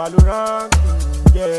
Valorant, yeah.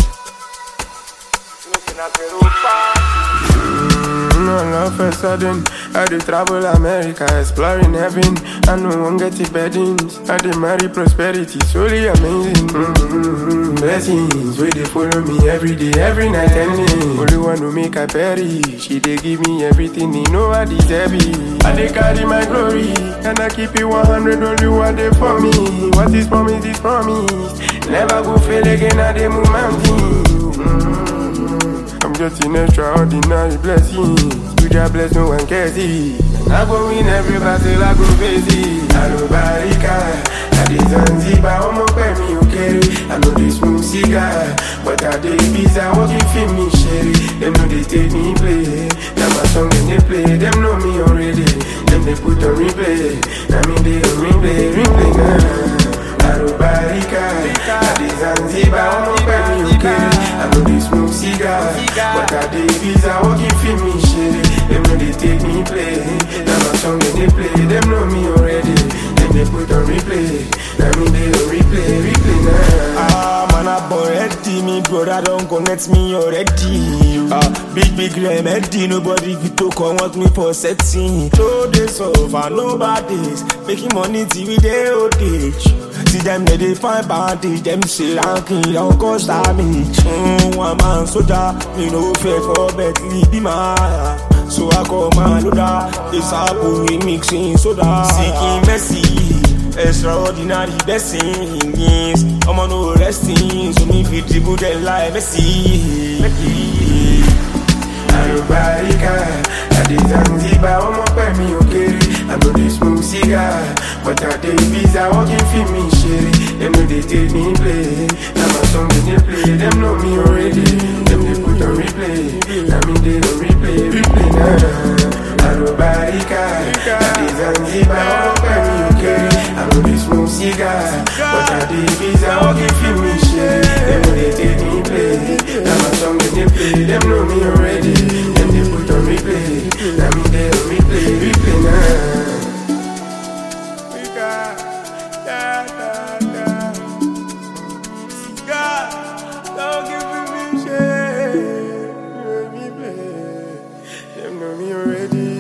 All of a sudden, I do travel America, exploring heaven. I no one get it beddings. I do marry prosperity, solely amazing. Blessings, where they follow me every day, every night ending. Only one to make I perish. She they give me everything, they know I deserve it. I they carry my glory, and I keep it 100, only one day for me. What is promise is promise. Never go fail again, I they move mountains. I'm just in extraordinary blessings. You just bless, no one cares it. I go win every battle, I go face it. I know Barika, I did Zanzibar, I'm up by me, okay. I know this smooth cigar, but I did pizza, walking film me, sherry. Them know they take me play. Now my song when they play, them know me already. Them they put on replay. I mean they on replay now. I know Barika, I did Zanzibar, I'm up by me, okay. I know this smooth cigar, but I did pizza, walking film me, sherry. Them know they take me play. Now my song when they play, them know me already. Then they put on replay. I mean they on replay now. Man, I already, me brother don't connect me already. Big remedy, nobody fit to come want me for setting. No days over, no bad days. Making money till we dey old age. See them they find bandage, them say ranking don't cause damage. One man soldier, me no fear for Bentley be mine. So I call my loader, this apple we mixing soda. Seeking mercy, extraordinary blessings. I'm on no resting, so me fit dribble them like Messi. I know Barika, I did Zanzibar, I'm up by me, okay. I know this smooth cigar, but I did pizza, walking film me, sherry. Them know they take me play. Now my song when they play, them know me already. Them they put on replay. I mean they don't replay now. I know Barika, I did Zanzibar, I'm up by me, okay. I know this smooth cigar, but I did pizza, walking film me, sherry. Them know they take me play. Now my song when they play, them know me already. Them they put on replay. I mean they don't replay now. Don't give me shit. Them know me already.